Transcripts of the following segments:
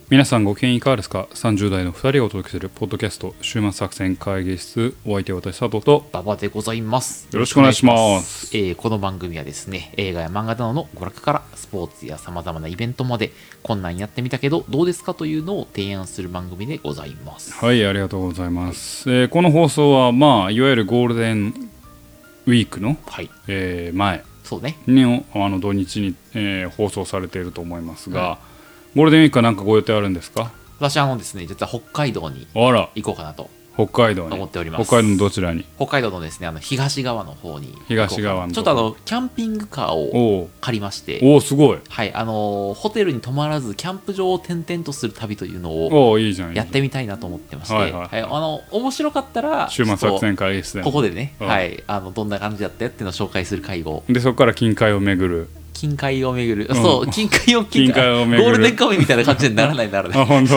皆さんご機嫌いかがですか。30代の2人がお届けするポッドキャスト週末作戦会議室、お相手は私佐藤と馬場でございます。 よろしくお願いします。 この番組はですね、映画や漫画などの娯楽からスポーツや様々なイベントまで、こんなんやってみたけどどうですかというのを提案する番組でございます。 はい、ありがとうございます。この放送は、いわゆるゴールデンウィークの、前そうね、 に土日に、放送されていると思いますが、ゴールデンウィークは何かご予定あるんですか？ 私ですね、実は北海道に行こうかなと北海道に思っております。 北海道のどちらに？ 北海道のですね、東側の方に東側のちょっとキャンピングカーを借りまして、 すごい。 はい、ホテルに泊まらずキャンプ場を転々とする旅というのをやってみたいなと思ってまして、面白かったら週末作戦会議室でここでね、はい、どんな感じだったよっていうのを紹介する会合で、そこから近海を巡る近海を巡る、そう、近海を巡るゴールデンカムイみたいな感じにならないならね。 あ、本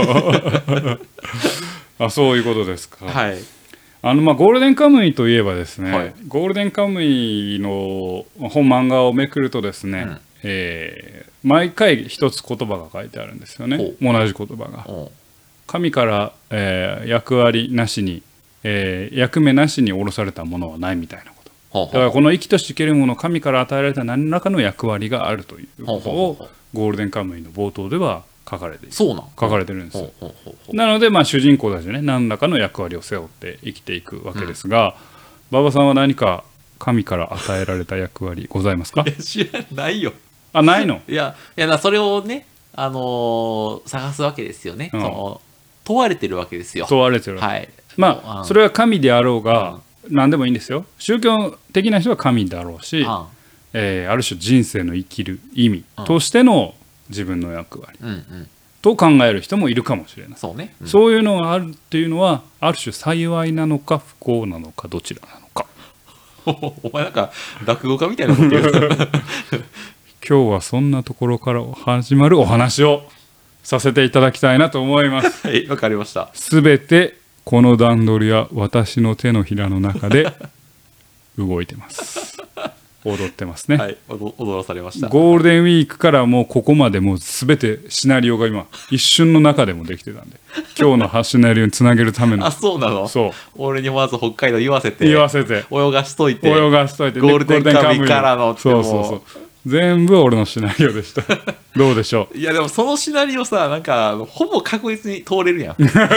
当。そういうことですか。 はい。 ゴールデンカムイといえばですね、ゴールデンカムイの本漫画をめくるとですね、毎回一つ言葉が書いてあるんですよね。同じ言葉が。神から、役割なしに、役目なしに下ろされたものはないみたいなこと。だからこの生きとし生けるもの、神から与えられた何らかの役割があるということをゴールデンカムイの冒頭では書かれてるんですよ。なので主人公たちね、何らかの役割を背負って生きていくわけですが、馬場さんは何か神から与えられた役割ございますか？ 知らないよ。 あ、ないの？ いやそれをね、探すわけですよね。問われてるわけですよ。 問われてる。 はい。 それは神であろうが、何でもいいんですよ。宗教的な人は神だろうし、ある種人生の生きる意味としての自分の役割、と考える人もいるかもしれない。 そうね、 そういうのがあるっていうのは、ある種幸いなのか不幸なのか、どちらなのか。 お前なんか落語家みたいなこと言う。 今日はそんなところから始まるお話をさせていただきたいなと思います。 はい、わかりました。 すべてこの段取りは私の手のひらの中で動いてます。踊ってますね。 はい、踊らされました。 ゴールデンウィークからもうここまでもう全てシナリオが今一瞬の中でもできてたんで、今日のシナリオにつなげるための。 あ、そうなの？ そう。 俺にまず北海道言わせて泳がしといてゴールデンカムイからのって。 そう全部俺のシナリオでした。どうでしょう？ いやでもそのシナリオさ、なんかほぼ確実に通れるやん。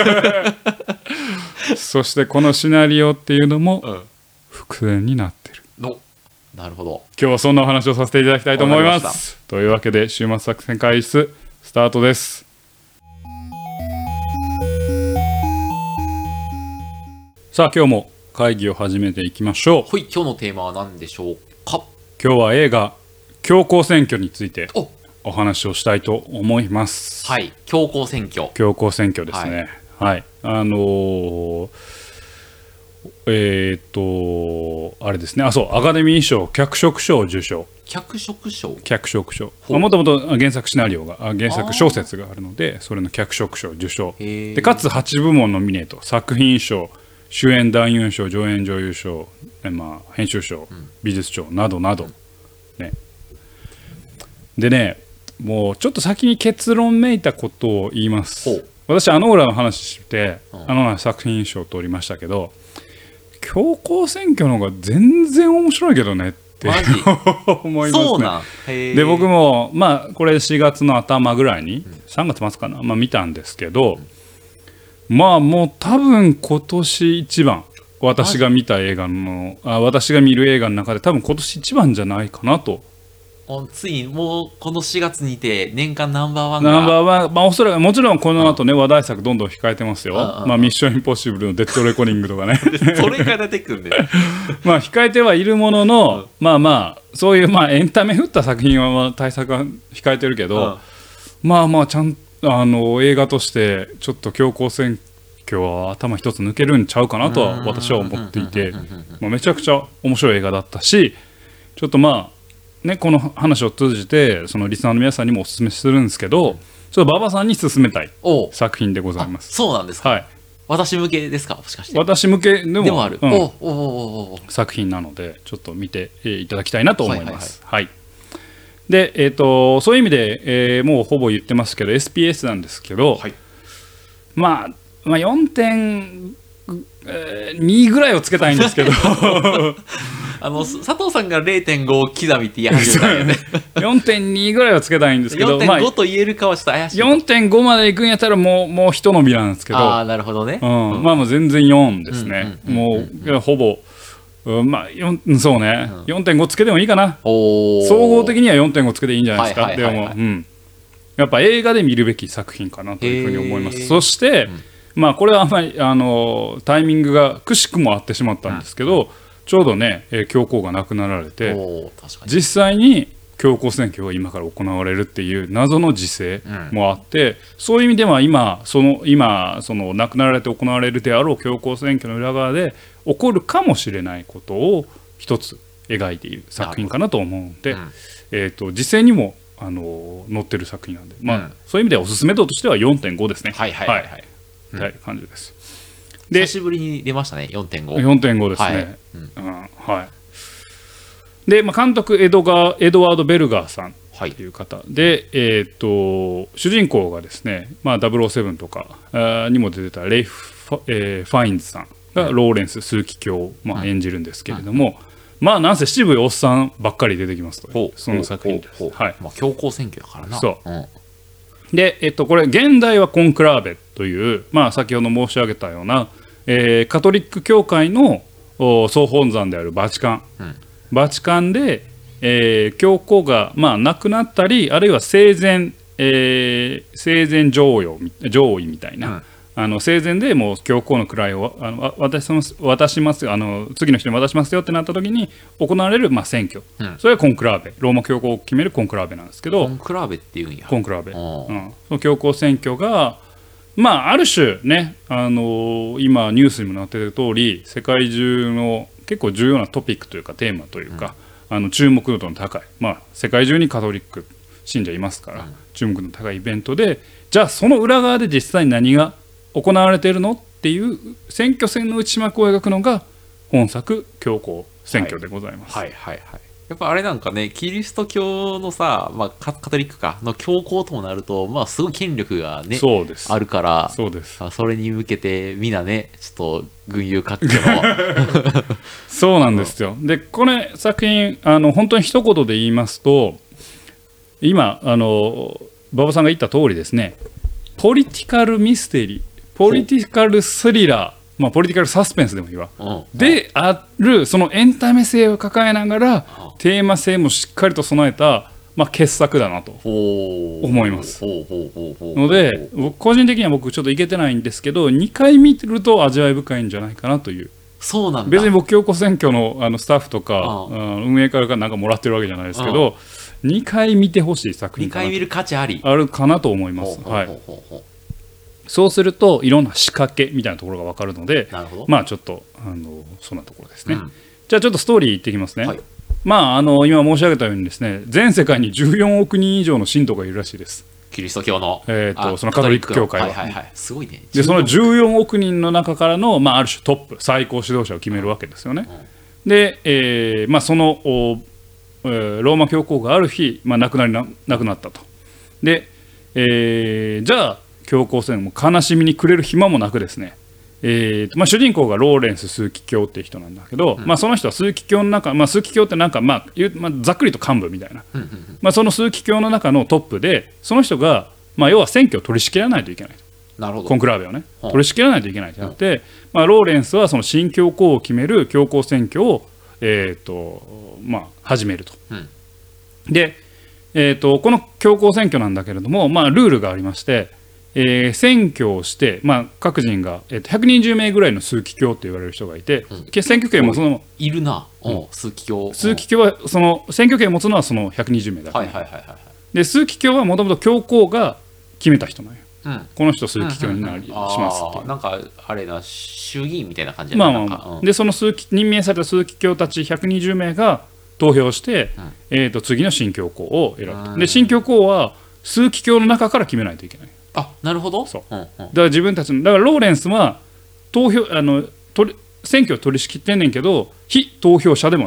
そしてこのシナリオっていうのも伏線になってる。 なるほど。 今日はそんなお話をさせていただきたいと思います。というわけで週末作戦会議室スタートです。さあ今日も会議を始めていきましょう。 はい、今日のテーマは何でしょうか？ 今日は映画強行選挙についてお話をしたいと思います。 はい、強行選挙ですね。はい、あれですね。そう、アカデミー賞脚色賞を受賞。 脚色賞。 もともと原作シナリオが原作小説があるので、それの脚色賞受賞で、かつ8部門ノミネート、作品賞、主演男優賞、助演女優賞、編集賞、美術賞などなど、ね。でね、もうちょっと先に結論めいたことを言います。私オーラの話して、作品賞を取りましたけど、強行選挙の方が全然面白いけどねって思いますね。 そうなん。 で僕もこれ4月の頭ぐらいに、3月末かな、見たんですけど、もう多分今年一番私が見る映画の中で多分今年一番じゃないかなと。 ついにもうこの4月にて年間ナンバーワンおそらくもちろんこの後ね、話題作どんどん控えてますよ。ミッションインポッシブルのデッドレコーディングとかね。 それが出てくるんで控えてはいるものの、そういうエンタメ振った作品は対策が控えてるけど、ちゃんと映画としてちょっと強行選挙は頭一つ抜けるんちゃうかなとは私は思っていて、めちゃくちゃ面白い映画だったし、ちょっとこの話を通じてそのリスナーの皆さんにもお勧めするんですけど、ちょっと馬場さんに勧めたい作品でございます。 そうなんですか。 はい、 私向けですか？もしかして私向けでもある、 作品なのでちょっと見ていただきたいなと思います。 で、そういう意味で、もうほぼ言ってますけど SPS なんですけど、 はい、 まあ 4.2 ぐらいをつけたいんですけど佐藤さんが 0.5 刻みって言い始めたんよね 4.2 ぐらいはつけたいんですけど、 4.5 と言えるかはちょっと怪しい。 4.5 までいくんやったらもう一伸びなんですけど、 ああなるほどね、 まあもう全然4ですね。もうほぼ、まあそうね、4.5 つけてもいいかな。総合的には 4.5 つけていいんじゃないですか。でもやっぱ映画で見るべき作品かなというふうに思います。そして、まあこれはあんまりタイミングがくしくもあってしまったんですけど、ちょうどね教皇が亡くなられて、実際に教皇選挙が今から行われるっていう謎の時勢もあって、そういう意味では今その亡くなられて行われるであろう教皇選挙の裏側で起こるかもしれないことを一つ描いている作品かなと思うので、実際にも載ってる作品なんで、まあそういう意味ではおすすめ度としては 4.5 ですね。はい感じです。 で久しぶりに出ましたね 4.5。 4.5 ですね。はい。で、まあ、監督エドワード・ベルガーさんという方で、主人公がですね、まあ、007とかにも出てたレイフ・ファインズさんがローレンス枢機卿を、まあ、演じるんですけれども、まあなんせ渋いおっさんばっかり出てきますと、その作品です。はい。 まあ、強行選挙だからな。 そう。で、これ現代はコンクラーベという、まあ、先ほど申し上げたような、カトリック教会の総本山であるバチカン、バチカンで、教皇が、まあ、亡くなったり、あるいは生前上位みたいな、生前でもう教皇の位を渡します次の人に渡しますよってなった時に行われる、まあ、選挙、それはコンクラーベ、ローマ教皇を決めるコンクラーベなんですけど、 コンクラーベっていうんや。 コンクラーベ、その教皇選挙が、まあ、ある種ね、今ニュースにもなっている通り、世界中の結構重要なトピックというかテーマというか、注目度の高い、まあ、世界中にカトリック信者いますから、注目度の高いイベントで、じゃあその裏側で実際に何が行われているのっていう選挙戦の内幕を描くのが本作教皇選挙でございます。 やっぱあれなんかね、キリスト教のさ、まあ、カトリックかの教皇ともなると、まあ、すごい権力がねあるから、それに向けてみんなねちょっと群雄割拠のそうなんですよ。でこれ作品本当に一言で言いますと、今馬場さんが言った通りですね、ポリティカルミステリー、ポリティカルスリラー、まあ、ポリティカルサスペンスでもいいわ、であるそのエンタメ性を抱えながらテーマ性もしっかりと備えた、まあ、傑作だなと思います。ので個人的には僕ちょっといけてないんですけど、2回見ると味わい深いんじゃないかなという。 そうなんだ。 別に僕教皇選挙のスタッフとか運営からなんかもらってるわけじゃないですけど、2回見てほしい作品かな、 2回見る価値あるかなと思います。そうするといろんな仕掛けみたいなところが分かるので、まあちょっとそんなところですね。じゃあちょっとストーリーいってきますね。まあ今申し上げたようにですね、全世界に14億人以上の信徒がいるらしいです。 キリスト教のそのカトリック教会は。 すごいね。 でその14億人の中からの、まあ、ある種トップ最高指導者を決めるわけですよね。で、まあ、そのローマ教皇がある日、まあ、亡くなったと。で、じゃあ教皇選も悲しみに暮れる暇もなくですね、まあ、主人公がローレンス枢機卿っていう人なんだけど、まあ、その人は枢機卿の中、まあ、枢機卿ってなんか、まあざっくりと幹部みたいな、まあ、その枢機卿の中のトップで、その人が、まあ、要は選挙を取り仕切らないといけないと。 なるほど。 コンクラーベをね取り仕切らないといけないとなって、まあ、ローレンスはその新教皇を決める教皇選挙を、まあ、始めると。で、この教皇選挙なんだけれども、まあ、ルールがありまして、選挙をして、まあ、各人が、120名ぐらいの枢機卿と言われる人がいて、選挙権もそのいるな、枢機卿。 枢機卿はその選挙権を持つのはその120名だけ、で枢機卿はもともと教皇が決めた人なんよ。この人枢機卿になりしますっていう。 なんかあれな、衆議院みたいな感じで、でその任命された枢機卿たち120名が投票して、次の新教皇を選ぶ。で新教皇は枢機卿の中から決めないといけない。 なるほど。 そう、だから自分たちの、だからローレンスは選挙を取り仕切ってんねんけど非投票者でもあるわ。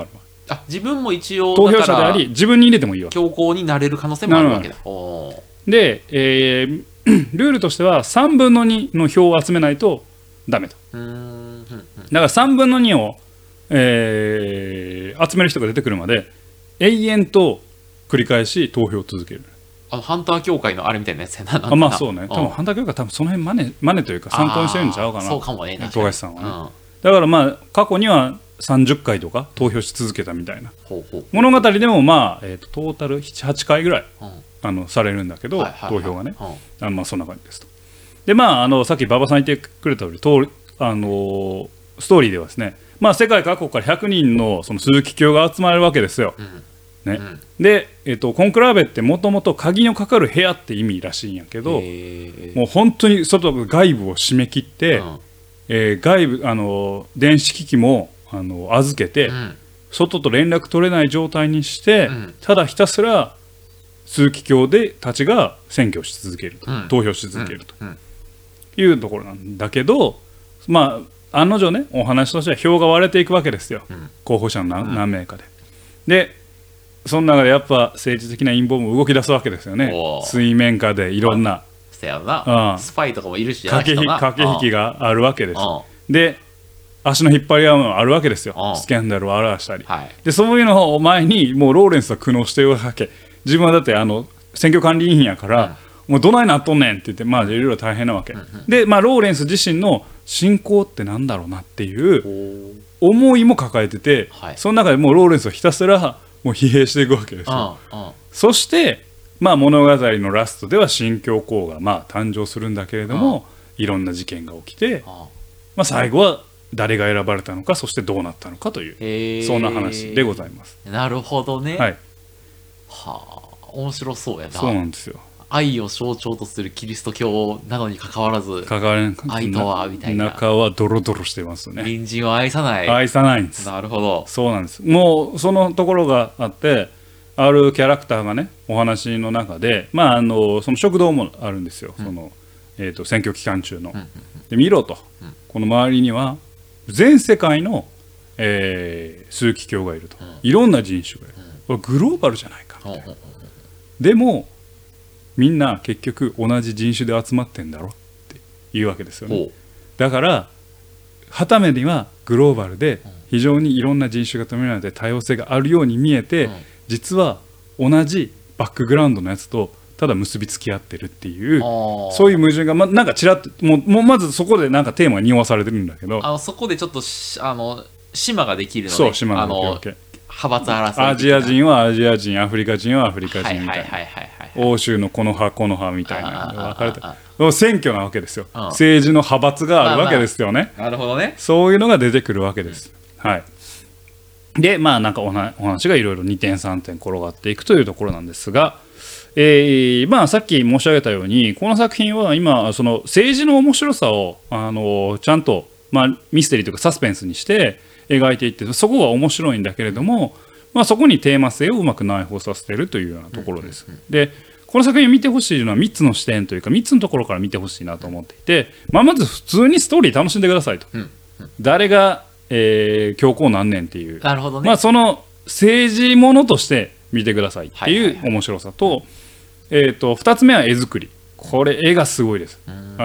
あ、自分も一応投票者であり自分に入れてもいいわけ。 強行になれる可能性もあるわけだ。 で、ルールとしては3分の2の票を集めないとダメと。だから3分の2を、集める人が出てくるまで永遠と繰り返し投票を続ける。 ハンター協会のあれみたいなやつやな。 まあそうね。多分ハンター協会多分その辺真似というか参考にしてるんちゃうかな。 そうかもね。 富樫さんはね。だからまあ過去には30回とか投票し続けたみたいな物語でもまあ、トータル7、8回ぐらい、されるんだけど、投票がね、まあそんな感じですと。でまあさっき馬場さん言ってくれた通りストーリーではですね、まあ世界各国から100人のその枢機卿が集まるわけですよ。ね、で、コンクラーベってもともと鍵のかかる部屋って意味らしいんやけど、もう本当に外部を締め切って、外部電子機器も預けて、外と連絡取れない状態にして、ただひたすら枢機卿たちが選挙し続けると、投票し続けるというところなんだけど、まあ案の定ね、お話としては票が割れていくわけですよ、候補者の何名かで。でその中でやっぱ政治的な陰謀も動き出すわけですよね。水面下でいろんなスパイとかもいるし、 駆け引きがあるわけです。で足の引っ張り合いもあるわけですよ。スキャンダルを表したり、でそういうのを前にもうローレンスは苦悩してるわけ。自分はだって選挙管理委員やから、もうどないなっとんねんって言って、まあいろいろ大変なわけ、でまあローレンス自身の信仰ってなんだろうなっていう思いも抱えてて、その中でもうローレンスはひたすらもう疲弊していくわけですよ。そしてまあ物語のラストでは新教皇がまあ誕生するんだけれども、いろんな事件が起きて、まあ最後は誰が選ばれたのか、そしてどうなったのかという、そんな話でございます。 なるほどね。 はい。 はあ、面白そうやな。 そうなんですよ。 愛を象徴とするキリスト教なのに関わらず、愛とはみたいな。 中はドロドロしてますね。 隣人を愛さない。 愛さないんです。 なるほど。 そうなんです。もうそのところがあって、あるキャラクターがね、お話の中で、まあその食堂もあるんですよ。その選挙期間中の。で見ろと、この周りには全世界の枢機卿がいると、いろんな人種がいる。これグローバルじゃないかみたいな。でもみんな結局同じ人種で集まってんだろっていうわけですよね。だから傍目にはグローバルで非常にいろんな人種が止められて多様性があるように見えて、実は同じバックグラウンドのやつとただ結びつき合ってるっていう、そういう矛盾がなんかちらっともうまずそこでなんかテーマが匂わされてるんだけど、 そこでちょっっと島ができるので、 そう島ができるわけ。 派閥争い、 アジア人はアジア人、アフリカ人はアフリカ人みたいな、欧州のこの派この派みたいなのが分かれて、選挙なわけですよ。政治の派閥があるわけですよね。 なるほどね。 そういうのが出てくるわけです。はい。でまあなんかお話がいろいろ2点3点転がっていくというところなんですが、まあさっき申し上げたようにこの作品は今その政治の面白さをちゃんと、まあ、ミステリーというかサスペンスにして描いていって、そこが面白いんだけれども、まあ、そこにテーマ性をうまく内包させているというようなところです。でこの作品を見てほしいのは3つの視点というか3つのところから見てほしいなと思っていて、まあ、まず普通にストーリー楽しんでくださいと、誰が、教皇なんねんっていう、 なるほどね、 まあ、その政治ものとして見てくださいっていう面白さと、2つ目は絵作り。これ絵がすごいです。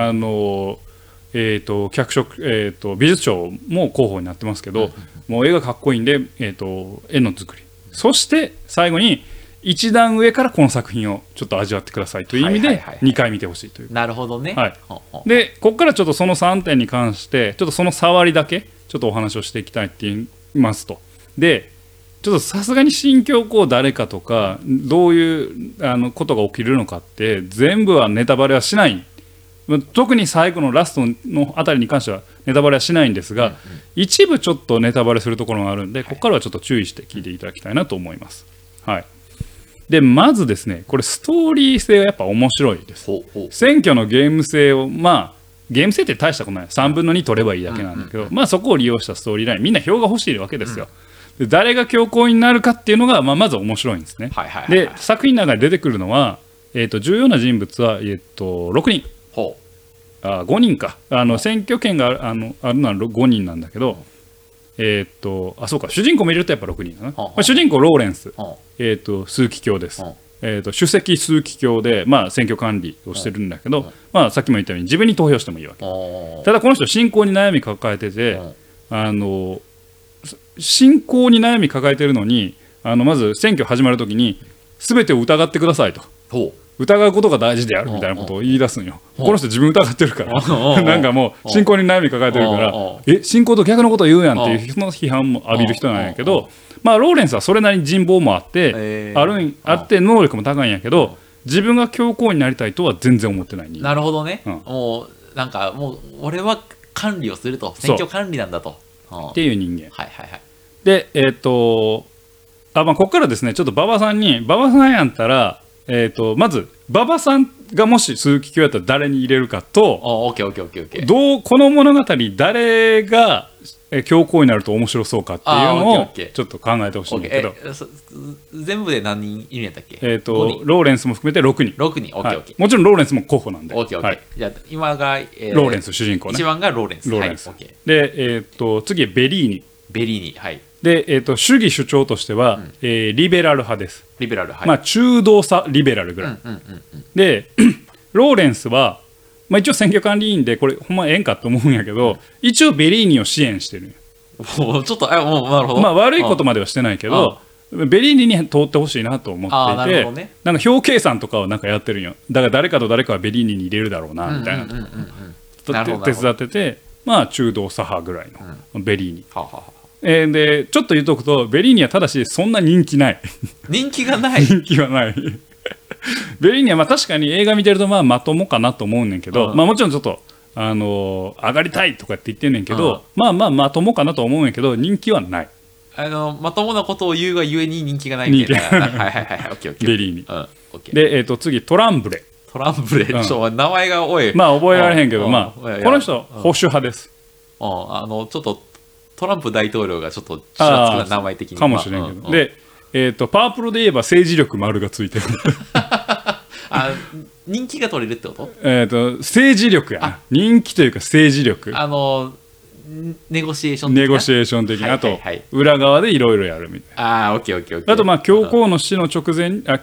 脚色、美術賞も候補になってますけど、もう絵がかっこいいんで、絵の作り、そして最後に一段上からこの作品をちょっと味わってくださいという意味で2回見てほしいという。 なるほどね。 はい、でここからちょっとその3点に関してちょっとその触りだけちょっとお話をしていきたいって言いますと、でちょっとさすがに新教皇誰かとかどういうことが起きるのかって全部はネタバレはしない、特に最後のラストのあたりに関してはネタバレはしないんですが、一部ちょっとネタバレするところがあるんで、ここからはちょっと注意して聞いていただきたいなと思います。はい、でまずですね、これストーリー性がやっぱ面白いです。選挙のゲーム性をまあゲーム性って大したことない、3分の2取ればいいだけなんだけど、まあそこを利用したストーリーライン、みんな票が欲しいわけですよ。で誰が教皇になるかっていうのが、まず面白いんですね。で作品の中で出てくるのは、重要な人物は、6人。5人か。選挙権があるのは5人なんだけど、 そうか、主人公も入れるとやっぱ6人だな。主人公ローレンス、枢機卿です。首席枢機卿で、まあ、選挙管理をしてるんだけど、まあ、さっきも言ったように自分に投票してもいいわけ。ただこの人信仰に悩み抱えてて、信仰に悩み抱えてるのにまず選挙始まるときに全てを疑ってくださいと。疑うことが大事であるみたいなことを言い出すんよ。この人自分疑ってるからなんかもう信仰に悩み抱えてるから信仰と逆のことを言うやんっていうその批判も浴びる人なんやけど、まあローレンスはそれなりに人望もあってあって能力も高いんやけど、自分が教皇になりたいとは全然思ってない。 なるほどね。もうなんかもう俺は管理をすると、選挙管理なんだとっていう人間。でまあここからですね、ちょっと馬場さんやったらまず馬場さんがもし枢機卿やったら誰に入れるかと、この物語誰が教皇になると面白そうかっていうのをちょっと考えてほしいんだけど、 全部で何人いるんやったっけ？ ローレンスも含めて6人。もちろんローレンスも候補なんで。 じゃあ今がローレンス主人公ね。 一番がローレンス。 で次ベリーニ。で、主義主張としては、リベラル派です。まあ中道左リベラルぐらい。でローレンスは、まあ、一応選挙管理員でこれほんまええんかと思うんやけど、一応ベリーニを支援してるんよ。 ちょっともうなるほど。 まあ悪いことまではしてないけど、ベリーニに通ってほしいなと思っていて、なんか票計算とかをなんかやってるんよ。だから誰かと誰かはベリーニに入れるだろうなみたいな手伝ってて、まあ中道左派ぐらいのベリーニ。でちょっと言うとくと、ベリーニはただしそんな人気ない。 人気がない人気はないベリーニはまあ確かに映画見てるとまともかなと思うねんけど、まあもちろんちょっと上がりたいとかって言ってんねんけど、まともかなと思うんやけど人気はない。 まともなことを言うがゆえに人気がないみたいな。 ベリーニ。で次トランブレ。 名前が多い。 まあ覚えられへんけど、まあこの人保守派です。 ちょっとトランプ大統領がちょっと血圧な名前的にかもしれんけど、でパープルで言えば政治力丸がついてる人気が取れるってこと？ 政治力やな、人気というか政治力、 ネゴシエーション的な、あと裏側でいろいろやるみたいな。 オッケー。 あとまあ教皇の死の直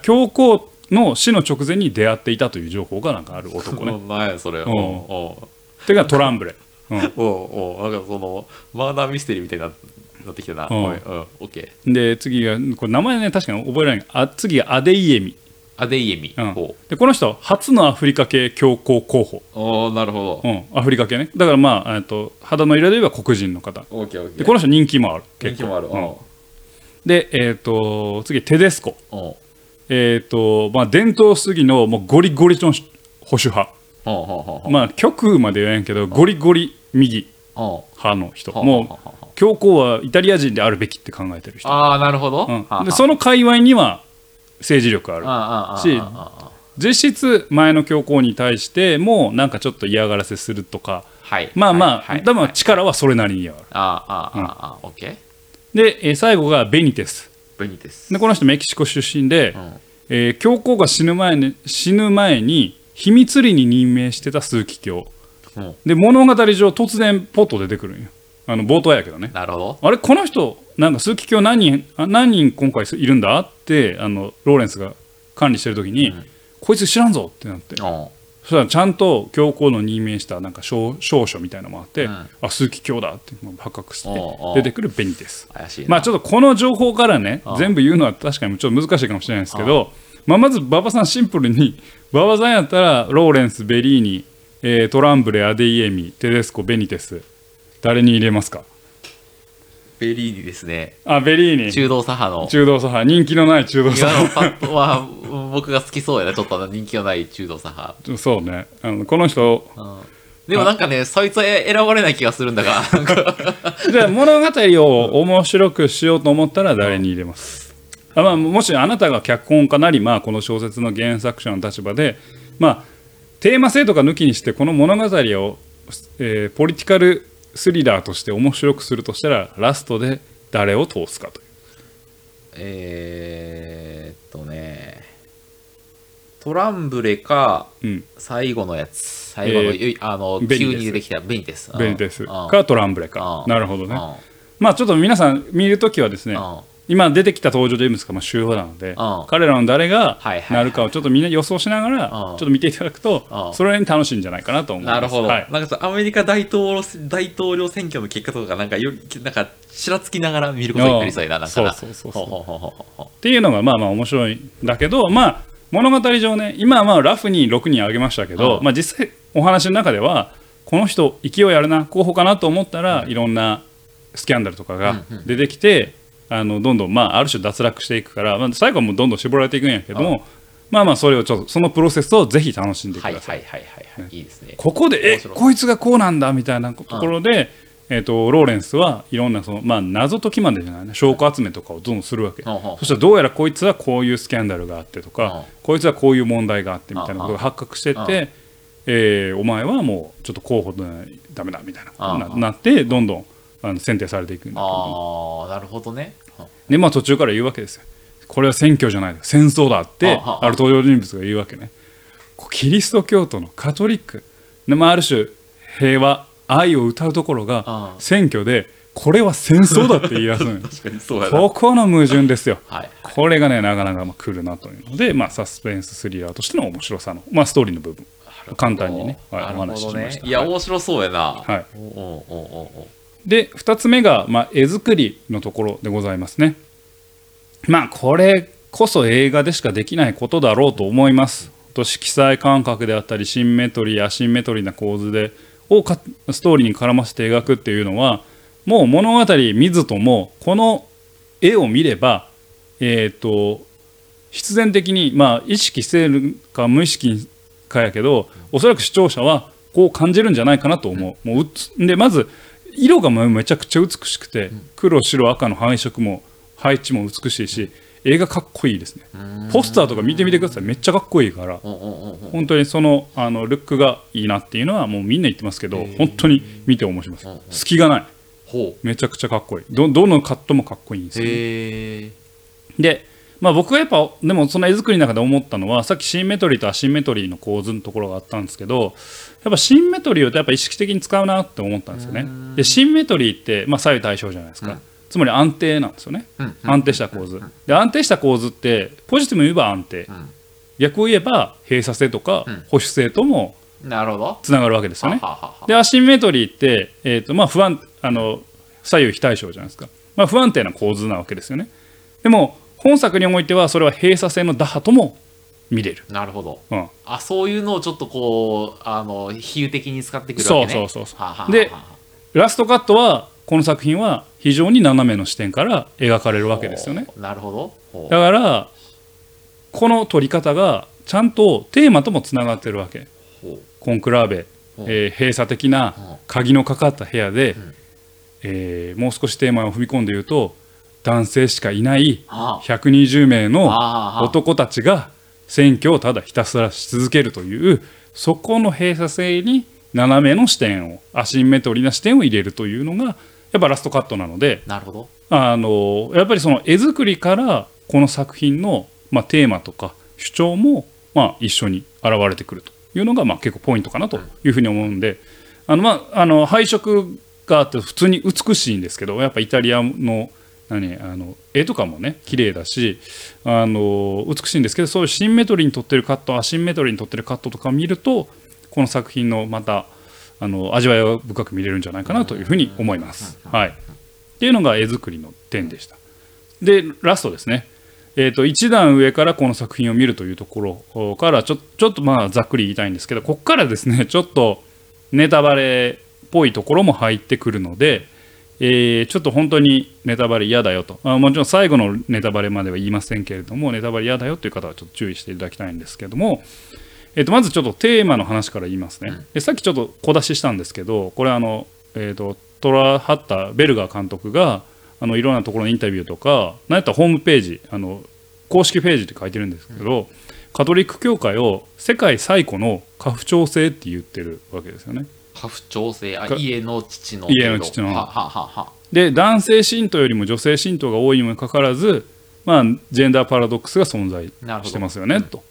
前に出会っていたという情報がなんかある男ね。 何やそれ。 てかトランブレ。 なんかそのマーダーミステリーみたいになってきたな。オッケー。で次がこれ名前ね確かに覚えられない。次がアデイエミ。でこの人初のアフリカ系教皇候補。 なるほど。アフリカ系ね。だからまあ肌の色で言えば黒人の方。でこの人人気もある。 人気もある。 で次テデスコ。まあ伝統主義のもうゴリゴリの保守派。まあ極右まで言えんけどゴリゴリ右派の人。もう教皇はイタリア人であるべきって考えてる人。 なるほど。 でその界隈には政治力あるし、実質前の教皇に対してもなんかちょっと嫌がらせするとか、まあ多分力はそれなりにある。で最後がベニテス。でこの人メキシコ出身で、教皇が死ぬ前に秘密裏に任命してた枢機卿で、物語上突然ポッと出てくるんよ。冒頭やけどね。 なるほど。 あれこの人なんか枢機卿何人今回いるんだってローレンスが管理してる時に、こいつ知らんぞってなって、そしたらちゃんと教皇の任命したなんか証書みたいなのもあって、枢機卿だって発覚して出てくるベニテス。まあちょっとこの情報からね全部言うのは確かにちょっと難しいかもしれないですけど、まず馬場さんシンプルに馬場さんやったらローレンス、ベリーニ、トランブレ、アデイエミ、テデスコ、ベニテス、誰に入れますか？ ベリーニですね。 ベリーニ。 中道左派の。 人気のない中道左派。 パッとは僕が好きそうやな、ちょっと人気のない中道左派。 そうね。この人。 でもなんかね、そいつは選ばれない気がするんだが。 じゃあ物語を面白くしようと思ったら誰に入れます？もしあなたが脚本家なり、この小説の原作者の立場で、テーマ性とか抜きにしてこの物語を、ポリティカルスリラーとして面白くするとしたらラストで誰を通すかという。 トランブレか、最後のやつ、最後の、急に出てきたベニテス。 かトランブレか。なるほどね。 まあちょっと皆さん見るときはですね、今出てきた登場人物が主要なので、彼らの誰がなるかをちょっとみんな予想しながらちょっと見ていただくと、それに楽しいんじゃないかなと思います。 なるほど、なんかアメリカ大統領選挙の結果とかなんかちらつきながら見ることになりそうやな。 そうっていうのがまあまあ面白いんだけど、まあ物語上ね、今はまあラフに6人挙げましたけど、まあ実際お話の中ではこの人勢いあるな、候補かなと思ったら、いろんなスキャンダルとかが出てきて、どんどんまあある種脱落していくから、まあ、最後はもうどんどん絞られていくんやけども、まあまあそれをちょっとそのプロセスをぜひ楽しんでください。 いいですね。 ここでこいつがこうなんだみたいなところで、ローレンスはいろんなまあ謎解きまでじゃないね、証拠集めとかをどんどんするわけ。そしたらどうやらこいつはこういうスキャンダルがあってとか、こいつはこういう問題があってみたいなことが発覚してって、お前はもうちょっと候補でダメだみたいなことになってどんどん選定されていくんだけど、 なるほどね。 でまあ途中から言うわけですよ。これは選挙じゃない、戦争だってある登場人物が言うわけね。キリスト教徒のカトリックで、まあ、ある種平和愛を歌うところが選挙でこれは戦争だって言い出すのよ。 確かにそうやな。 ここの矛盾ですよ。これがねなかなか来るなというので、まあ、サスペンススリラーとしての面白さの、まあ、ストーリーの部分簡単にね、お話ししました。 いや面白そうやな。 で2つ目が、まあ、絵作りのところでございますね。まあこれこそ映画でしかできないことだろうと思います。色彩感覚であったりシンメトリーアシンメトリーな構図でストーリーに絡ませて描くっていうのはもう物語見ずともこの絵を見れば必然的に、まあ意識してるか無意識かやけどおそらく視聴者はこう感じるんじゃないかなと思う。もうでまず色がめちゃくちゃ美しくて黒白赤の配色も配置も美しいし映画かっこいいですね。ポスターとか見てみてください。めっちゃかっこいいから本当にそのルックがいいなっていうのはもうみんな言ってますけど本当に見て面白いです。隙がないめちゃくちゃかっこいい。どのカットもかっこいいんですよね。でまあ僕がやっぱでもその絵作りの中で思ったのはさっきシンメトリーとアシンメトリーの構図のところがあったんですけどやっぱシンメトリーをやっぱ意識的に使うなって思ったんですよね。でシンメトリーってまあ左右対称じゃないですか。つまり安定なんですよね。安定した構図で安定した構図ってポジティブに言えば安定、逆を言えば閉鎖性とか保守性ともつながるわけですよね。でアシンメトリーって、まあ左右非対称じゃないですか、まあ、不安定な構図なわけですよね。でも本作においてはそれは閉鎖性の打破とも見れる。 なるほど、そういうのをちょっとこう比喩的に使ってくるわけね。 そうでラストカットはこの作品は非常に斜めの視点から描かれるわけですよね。 なるほど。 だからこの撮り方がちゃんとテーマともつながってるわけ。コンクラーベ、閉鎖的な鍵のかかった部屋で、もう少しテーマを踏み込んで言うと男性しかいない120名の男たちが選挙をただひたすらし続けるというそこの閉鎖性に斜めの視点をアシンメトリーな視点を入れるというのがやっぱラストカットなので。 なるほど。やっぱりその絵作りからこの作品の、まあ、テーマとか主張も、まあ、一緒に現れてくるというのが、まあ、結構ポイントかなというふうに思うんで、配色があって普通に美しいんですけどやっぱイタリアの絵とかもね綺麗だし美しいんですけどそういうシンメトリーに撮ってるカットアシンメトリーに撮ってるカットとかを見るとこの作品のまた味わいを深く見れるんじゃないかなというふうに思います。っていうのが絵作りの点でした。でラストですね。一段上からこの作品を見るというところからちょっとまあざっくり言いたいんですけどここからですねちょっとネタバレっぽいところも入ってくるので、ちょっと本当にネタバレ嫌だよともちろん最後のネタバレまでは言いませんけれどもネタバレ嫌だよという方はちょっと注意していただきたいんですけども。まずちょっとテーマの話から言いますね。でさっきちょっと小出ししたんですけどこれトラハッタベルガー監督がいろんなところのインタビューとか何やったらホームページ公式ページって書いてるんですけど、カトリック教会を世界最古の家父長制って言ってるわけですよね。 家父長制家の父ので男性信徒よりも女性信徒が多いにもかかわらず、まあ、ジェンダーパラドックスが存在してますよねと。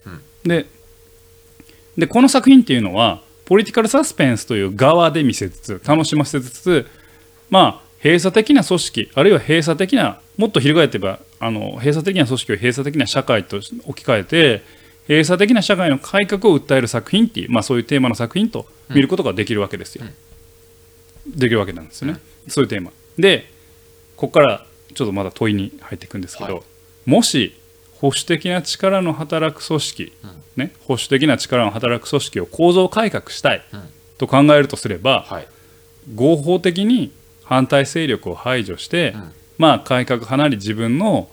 でこの作品っていうのはポリティカルサスペンスという側で見せつつ楽しませつつまあ閉鎖的な組織、あるいは閉鎖的な、もっと翻って言えば閉鎖的な組織を閉鎖的な社会と置き換えて、閉鎖的な社会の改革を訴える作品っていう、そういうテーマの作品と見ることができるわけですよ、できるわけなんですよね、そういうテーマで。ここからちょっとまだ問いに入っていくんですけど、もし保守的な力の働く組織、保守的な力の働く組織を構造改革したいと考えるとすれば、合法的に反対勢力を排除して、改革派なり自分の、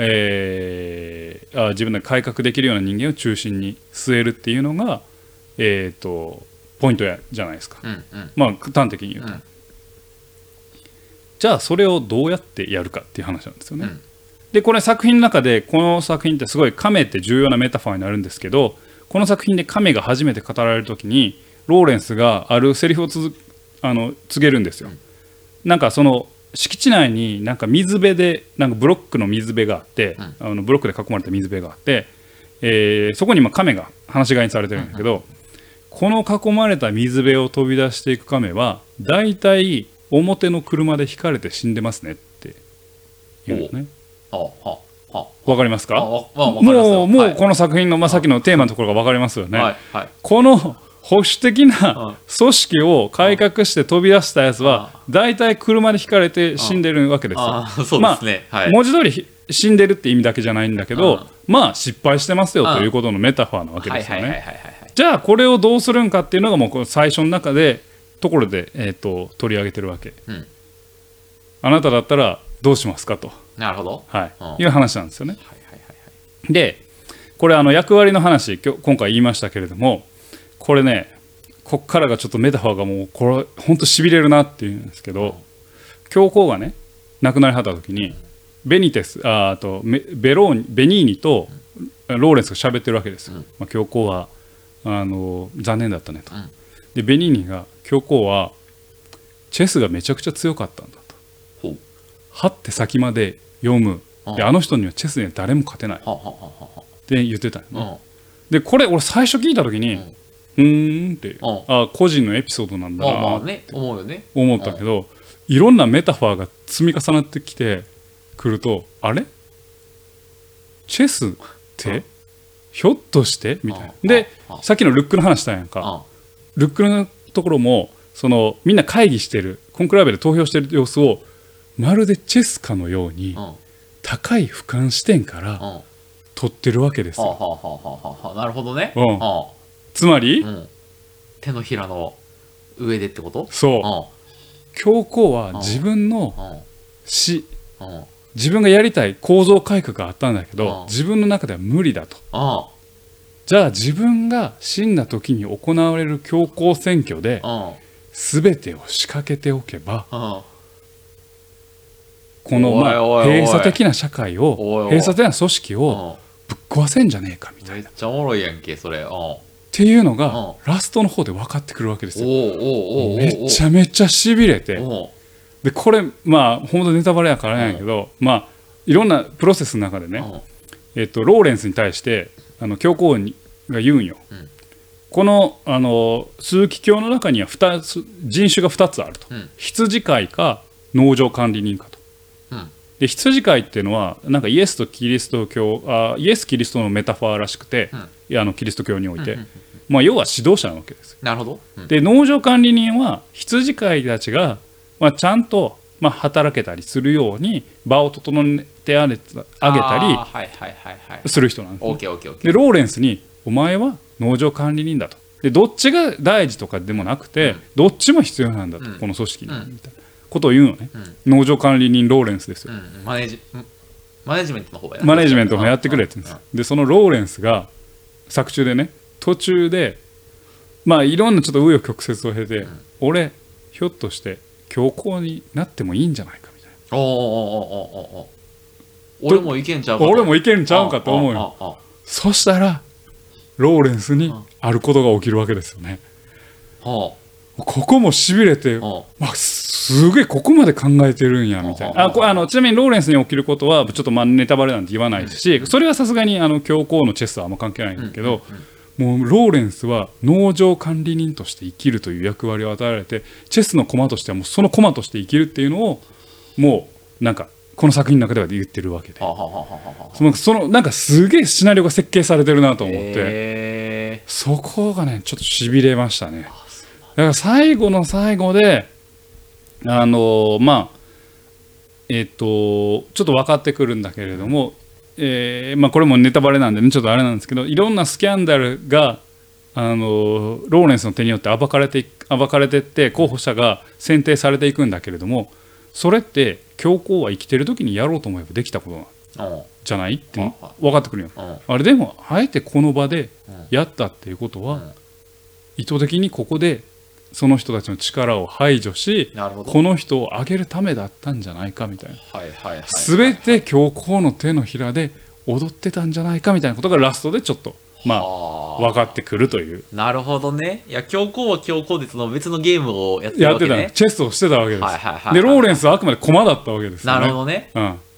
自分で改革できるような人間を中心に据えるっていうのが、ポイントじゃないですか、端的に言うと、じゃあそれをどうやってやるかっていう話なんですよね、でこれ作品の中で、この作品ってすごい亀って重要なメタファーになるんですけど、この作品で亀が初めて語られる時にローレンスがあるセリフを告げるんですよ。なんかその敷地内になんか水辺で、なんかブロックの水辺があって、ブロックで囲まれた水辺があって、そこに亀が放し飼いにされてるんだけど、この囲まれた水辺を飛び出していく亀はだいたい表の車でひかれて死んでますねって言うのね。わかりますか？もうこの作品の、さっきのテーマのところがわかりますよね。この保守的な組織を改革して飛び出したやつは大体車でひかれて死んでるわけですよ。文字通り死んでるって意味だけじゃないんだけど、失敗してますよということのメタファーなわけですよね。じゃあこれをどうするんかっていうのがもうこの最初の中でところで、取り上げてるわけ、あなただったらどうしますかと。 なるほど、 いう話なんですよね。でこれ役割の話今回言いましたけれども、これね、こっからがちょっとメタファーがもうこれ本当しびれるなっていうんですけど、教皇がね亡くなりはった時にベニーニとローレンスが喋ってるわけですよ、教皇は残念だったねと、でベニーニが教皇はチェスがめちゃくちゃ強かったんだと、はって先まで読む、であの人にはチェスには誰も勝てないって言ってたよね。でこれ俺最初聞いた時にって個人のエピソードなんだなって思ったけど、いろんなメタファーが積み重なってきてくると、あれチェスってひょっとしてみたいな。でさっきのルックの話したんやんか。ルックのところもみんな会議してるコンクラベで投票してる様子をまるでチェスかのように高い俯瞰視点から撮ってるわけですよ。 なるほどね。 つまり、 手のひらの上でってこと？ そう。教皇は自分の自分がやりたい構造改革があったんだけど、自分の中では無理だと。じゃあ自分が死んだ時に行われる教皇選挙で全てを仕掛けておけば、この閉鎖的な社会を、閉鎖的な組織をぶっ壊せんじゃねえかみたいな。 めっちゃおもろいやんけそれ。 っていうのがラストの方で分かってくるわけですよ。めちゃめちゃしびれて、でこれ本当ネタバレやからなんやけど、いろんなプロセスの中でね、ローレンスに対して教皇が言うんよ。この枢機卿の中には人種が2つあると、羊飼いか農場管理人かと。で羊飼いっていうのはなんかイエスキリストのメタファーらしくて、キリスト教において、要は指導者なわけですよ。 なるほど。 で農場管理人は羊飼いたちが、ちゃんと、働けたりするように場を整えてあげたりする人なんです、でローレンスにお前は農場管理人だと。でどっちが大事とかでもなくて、どっちも必要なんだと、この組織に、みたいなことを言うのね、農場管理人ローレンスですよ、 マネジメントの方がマネジメントをやってくれって言うんです、でそのローレンスが作中でね、途中でいろんなちょっと紆余曲折を経て、俺ひょっとして教皇になってもいいんじゃないかみたいな。 俺もいけんちゃうかと思うよ。そしたらローレンスにあることが起きるわけですよね。ここもしびれて、すげえここまで考えてるんやみたいな。ちなみにローレンスに起きることはちょっとネタバレなんて言わないし、それはさすがに教皇のチェスはあんま関係ないんだけど、 もうローレンスは農場管理人として生きるという役割を与えられて、チェスの駒としてはもうその駒として生きるっていうのをもうなんかこの作品の中では言ってるわけで、そのなんかすげえシナリオが設計されてるなと思って、そこがねちょっとしびれましたね。だから最後の最後でちょっと分かってくるんだけれども、これもネタバレなんでねちょっとあれなんですけど、いろんなスキャンダルがローレンスの手によって暴かれてって、候補者が選定されていくんだけれども、それって教皇は生きてる時にやろうと思えばできたことなんじゃないって分かってくるよ。あれでもあえてこの場でやったっていうことは、意図的にここでその人たちの力を排除し、この人を上げるためだったんじゃないかみたいな、全て教皇の手のひらで踊ってたんじゃないかみたいなことがラストでちょっと分かってくるという。 なるほどね。いや教皇は教皇でその別のゲームをやってたわけね。 チェスをしてたわけです。でローレンスはあくまで駒だったわけですよね。 なるほどね。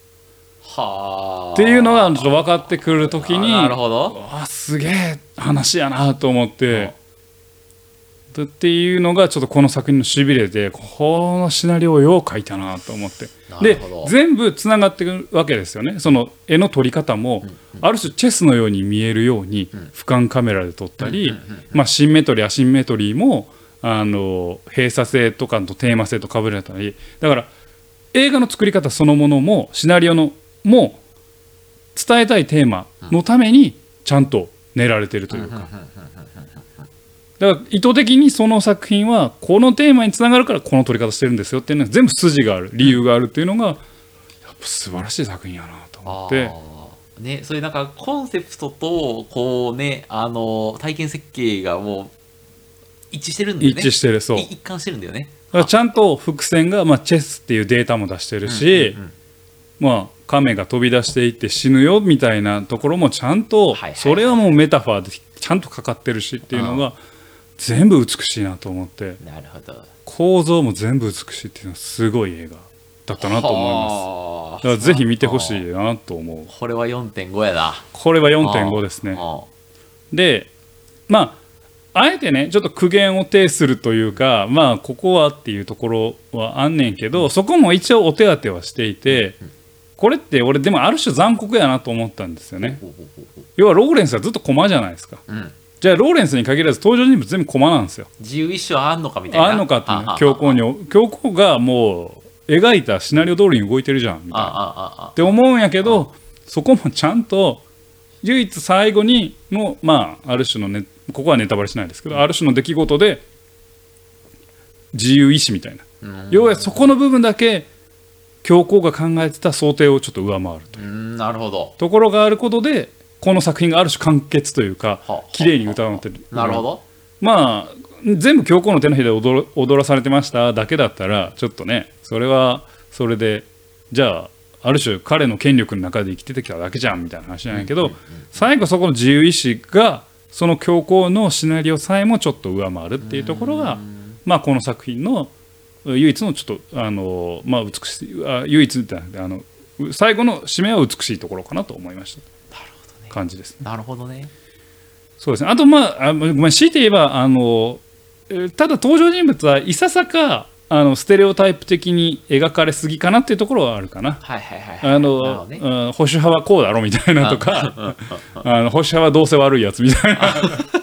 っていうのがちょっと分かってくるときに、 なるほど、 すげえ話やなと思って、っていうのがちょっとこの作品のしびれで、このシナリオをよう書いたなと思って、で全部つながってくるわけですよね。その絵の撮り方もある種チェスのように見えるように俯瞰カメラで撮ったり、シンメトリーアシンメトリーも閉鎖性とかとテーマ性とかぶれたり、だから映画の作り方そのものもシナリオのも伝えたいテーマのためにちゃんと練られているというか、だから意図的にその作品はこのテーマにつながるからこの撮り方してるんですよっていうのは全部筋がある、理由があるっていうのがやっぱ素晴らしい作品やなと思って。 ね、そういうなんかコンセプトとこうね、体験設計がもう一致してるんだよね。 一致してる、そう。 一貫してるんだよね。 だからちゃんと伏線が、チェスっていうデータも出してるし、亀が飛び出していって死ぬよみたいなところもちゃんと、それはもうメタファーでちゃんとかかってるしっていうのが全部美しいなと思って、 なるほど、 構造も全部美しいっていうのはすごい映画だったなと思います。だからぜひ見てほしいなと思う。 これは 4.5 やな。 これは 4.5 ですね。であえてねちょっと苦言を呈するというか、ここはっていうところはあんねんけど、そこも一応お手当てはしていて、これって俺でもある種残酷やなと思ったんですよね。要はローレンスはずっと駒じゃないですか。じゃあローレンスに限らず登場人物全部駒なんですよ。 自由意志はあんのかみたいな。 あんのかってね、教皇がもう描いたシナリオ通りに動いてるじゃんみたいなって思うんやけど、そこもちゃんと唯一最後にのある種のね、ここはネタバレしないですけど、ある種の出来事で自由意志みたいな、要はそこの部分だけ教皇が考えてた想定をちょっと上回るという、 なるほど、 ところがあることでこの作品がある種完結というか綺麗に歌われてる。 なるほど。 全部教皇の手のひらで踊らされてましただけだったらちょっとね、それはそれでじゃあある種彼の権力の中で生きてきただけじゃんみたいな話なんやけど、最後そこの自由意志がその教皇のシナリオさえもちょっと上回るっていうところが、この作品の唯一のちょっと美しい、唯一って最後の締めは美しいところかなと思いました。 なるほどね。 感じですね。 なるほどね。 そうですね。あとごめん、強いて言えばただ登場人物はいささかステレオタイプ的に描かれすぎかなっていうところはあるかな。保守派はこうだろみたいなとか保守派はどうせ悪いやつみたいな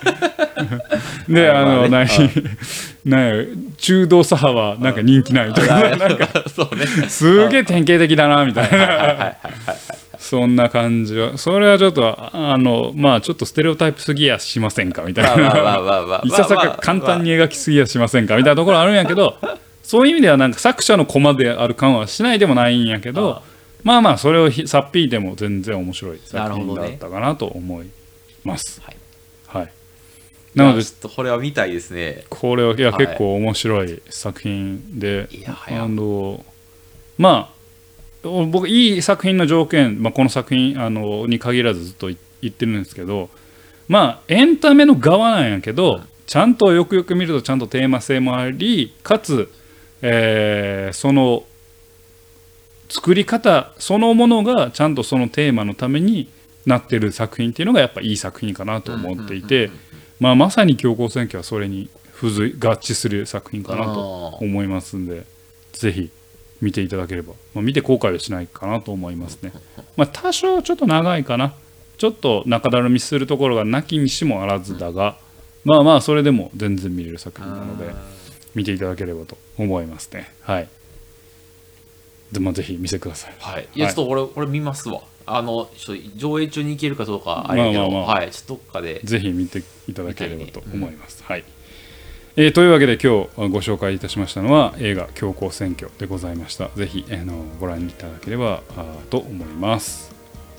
で中道左派はなんか人気ないとか、なんかすげえ典型的だなみたいなそんな感じは、それはちょっとちょっとステレオタイプすぎやしませんかみたいないささか簡単に描きすぎやしませんかみたいなところあるんやけど、そういう意味ではなんか作者のコマである感はしないでもないんやけど、それをさっぴいても全然面白い作品だったかなと思います。はい。なのでちょっとこれは見たいですね。 これは結構面白い作品で、僕いい作品の条件、この作品に限らずずっと言ってるんですけど、エンタメの側なんやけど、ちゃんとよくよく見るとちゃんとテーマ性もあり、かつその作り方そのものがちゃんとそのテーマのためになってる作品っていうのがやっぱいい作品かなと思っていて、 まあ、まさに強行選挙はそれに合致する作品かなと思いますんで、ぜひ見ていただければ、まあ、見て後悔はしないかなと思いますね。まあ、多少ちょっと長いかな、ちょっと中だるみするところがなきにしもあらずだが、まあまあそれでも全然見れる作品なので見ていただければと思いますね。はい。でもぜひ見てください。 はい。いや、ちょっと俺見ますわ。上映中に行けるかどうかあれだけど、はい、ちょっとどっかでぜひ見ていただければと思います。はい。というわけで今日ご紹介いたしましたのは映画強行選挙でございました。ぜひご覧いただければと思います。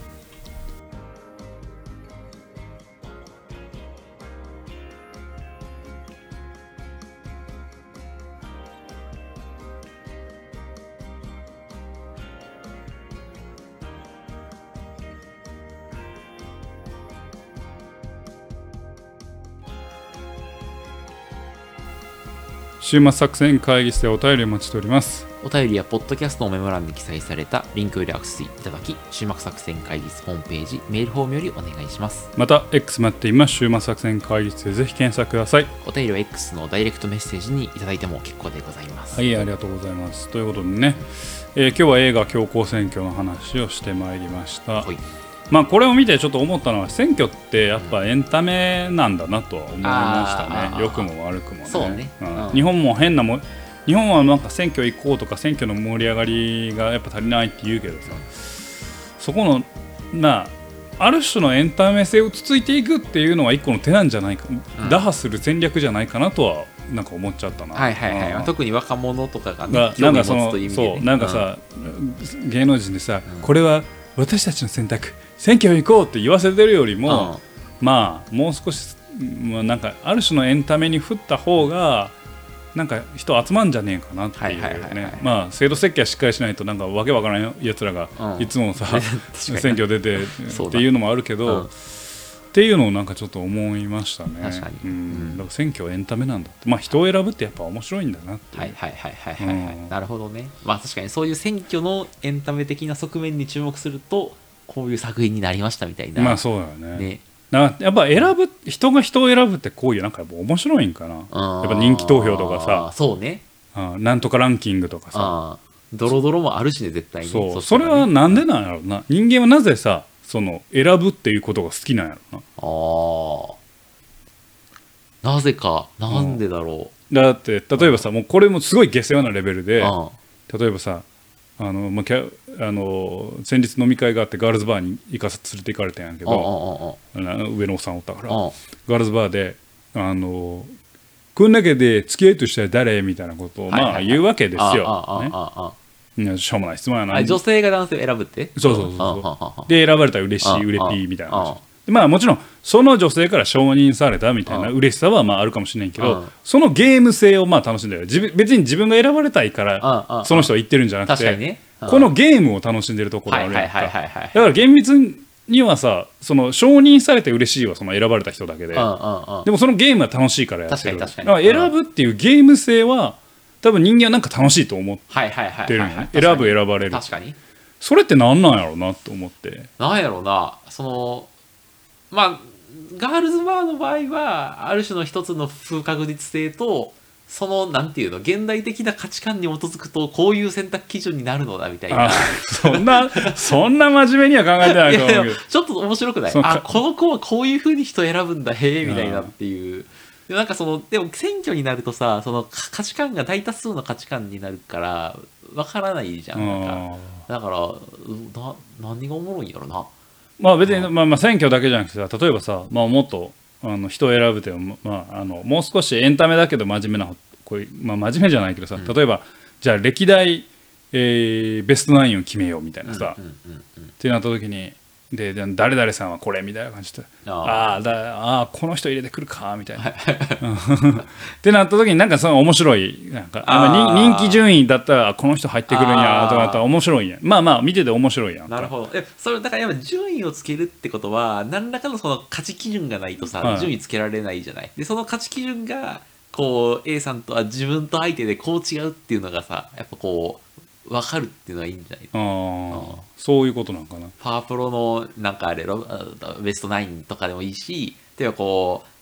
週末作戦会議室でお便りをお待ちしております。 お便りはポッドキャストのメモ欄に記載されたリンクよりアクセスいただき、週末作戦会議室ホームページメールフォームよりお願いします。 また X 待っています。週末作戦会議室でぜひ検索ください。 お便りは X のダイレクトメッセージにいただいても結構でございます。 はい、ありがとうございます。ということでね、今日は映画強行選挙の話をしてまいりました。はい。まあ、これを見てちょっと思ったのは、選挙ってやっぱエンタメなんだなとは思いましたね。良くも悪くもね。 そうね。 日本も日本はなんか選挙行こうとか選挙の盛り上がりがやっぱ足りないって言うけどさ、そこのある種のエンタメ性をつついていくっていうのは一個の手なんじゃないか、打破する戦略じゃないかなとはなんか思っちゃったな。 はいはいはい。特に若者とかがね、興味持つという意味でね。 そう、なんかさ、芸能人でさ、これは私たちの選択、選挙行こうって言わせてるよりも、まあもう少しなんかある種のエンタメに振った方がなんか人集まんじゃねえかなっていうね。まあ制度設計はしっかりしないとなんかわけわからないやつらがいつもさ、選挙出てっていうのもあるけど、っていうのをなんかちょっと思いましたね。 確かに。 だから選挙はエンタメなんだって、まあ人を選ぶってやっぱ面白いんだなって。 はいはいはいはいはいはい。なるほどね。まあ確かにそういう選挙のエンタメ的な側面に注目するとこういう作品になりましたみたいな。 まあそうだよね。やっぱ人が人を選ぶって行為はなんかやっぱ面白いんかな。やっぱ人気投票とかさ、 そうね、 なんとかランキングとかさ、 ドロドロもあるしね、絶対に。 それはなんでなんやろうな。人間はなぜさ、その選ぶっていうことが好きなんやろな。なぜか、なんでだろう。だって例えばさ、もうこれもすごい下世話なレベルで、例えばさ、先日飲み会があってガールズバーに連れて行かれたんやけど、上のおっさんおったから、ガールズバーでこんだけで付き合いとしては誰みたいなことをまあ言うわけですよ。しょうもない質問やな。 女性が男性を選ぶって？ そうで選ばれたら嬉しい、うれぴーみたいな話。まあもちろんその女性から承認されたみたいな嬉しさはまああるかもしれないけど、そのゲーム性をまあ楽しんでる。別に自分が選ばれたいからその人は言ってるんじゃなくて、このゲームを楽しんでるところがあるやんか。だから厳密にはさ、その承認されて嬉しいはその選ばれた人だけで、でもそのゲームは楽しいからやってる。だから選ぶっていうゲーム性は多分人間はなんか楽しいと思ってるんよね。選ばれる。 確かに。 それって何なんやろうなと思って。 なんやろうな、まあガールズバーの場合はある種の一つの不確実性と、そのなんていうの、現代的な価値観に基づくとこういう選択基準になるのだみたいな。 そんな真面目には考えてないと思うけどちょっと面白くない？この子はこういうふうに人選ぶんだ、へえみたいなっていう。なんかでも選挙になるとさ、その価値観が大多数の価値観になるからわからないじゃん。だから何がおもろいんやろな。 まあ別に選挙だけじゃなくてさ、例えばさ、もっと人を選ぶってもう少しエンタメだけど真面目なこういう、真面目じゃないけどさ、例えばじゃあ歴代、ベストナインを決めようみたいなさ、ってなった時にで誰々さんはこれみたいな感じで、この人入れてくるかみたいなってなった時になんかその面白い、なんか人気順位だったらこの人入ってくるんやとかだったら面白いやん。まあ見てて面白いやん。 なるほど。それだからやっぱ順位をつけるってことは何らかのその価値基準がないとさ、順位つけられないじゃない。でその価値基準がこう A さんとは自分と相手でこう違うっていうのがさ、やっぱこう分かるっていうのはいいんじゃない？ そういうことなんかな。 パワープロのなんかベストナインとかでもいいし、例えばこう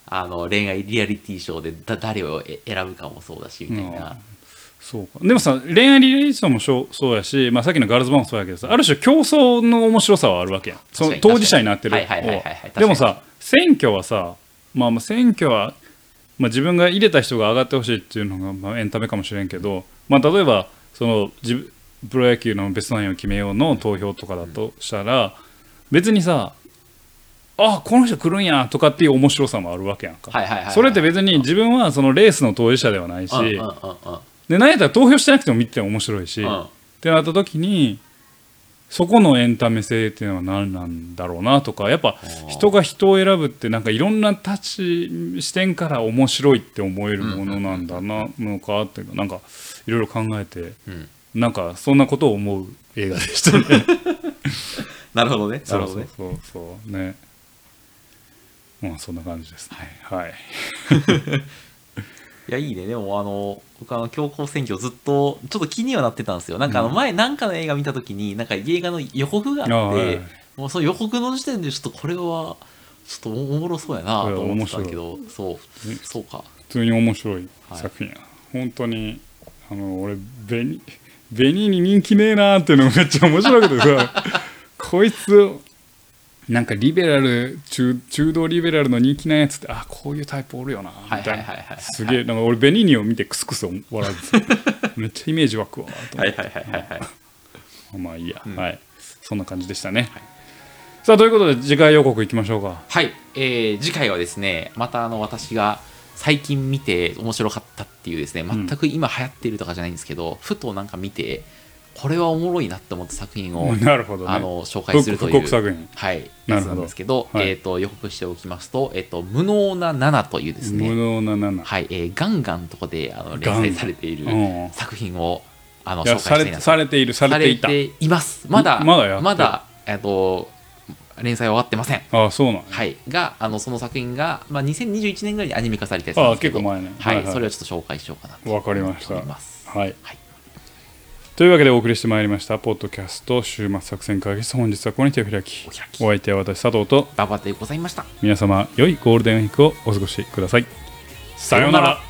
恋愛リアリティショーで誰を選ぶかもそうだしみたいな。 そうか。でもさ、恋愛リアリティショーもそうやし、まあ、さっきのガールズバーもそうやけどさ、ある種競争の面白さはあるわけやん。その当事者になってる。でもさ、選挙はさ、まあ選挙は、まあ、自分が入れた人が上がってほしいっていうのが、まあ、エンタメかもしれんけど、まあ、例えばそのプロ野球のベストナインを決めようの投票とかだとしたら、別にさ、あ、この人来るんやとかっていう面白さもあるわけやんか。それって別に自分はそのレースの当事者ではないし、で何やったら投票してなくても見てても面白いし、ってなった時にそこのエンタメ性っていうのは何なんだろうなとか、やっぱ人が人を選ぶってなんかいろんな視点から面白いって思えるものなんだなのかっていうか、なんかいろいろ考えて、なんかそんなことを思う映画でしたね。 なるほどね。 そうね。まあそんな感じですね。はい。 いやいいね。でも僕強行選挙ずっとちょっと気にはなってたんですよ。なんか前なんかの映画見た時になんか映画の予告があって、もうその予告の時点でちょっとこれはちょっとおもろそうやなと思ってたけど、そうか。 普通に面白い作品や。本当に俺ベニーに人気ねえなーっていうのがめっちゃ面白くてさ、こいつなんかリベラル中道リベラルの人気なやつって、あ、こういうタイプおるよなみたいな。すげえ、なんか俺ベニーニを見てクスクス笑うんですよ。めっちゃイメージ湧くわと思って。まあいいや、はい、そんな感じでしたね。さあということで次回予告いきましょうか。 はい、次回はですね、また私が最近見て面白かったっていうですね、全く今流行っているとかじゃないんですけど、ふとなんか見てこれはおもろいなって思った作品を、紹介するという、 作品、 やつなんですけど、予告しておきますと、無能な7というですね、 無能な7、 はい、ガンガンとかで連載されている作品を紹介したいなと。 されています。まだ連載は終わってません。 ああ、そうなん。 はい。がその作品が2021年ぐらいにアニメ化されてたんですけど、 結構前ね。 はい。それをちょっと紹介しようかなと。 わかりました。 はい。 というわけでお送りしてまいりましたポッドキャスト週末作戦会議室、本日はここに手を開き、お相手は私佐藤と馬場でございました。 皆様良いゴールデンウィークをお過ごしください。さようなら。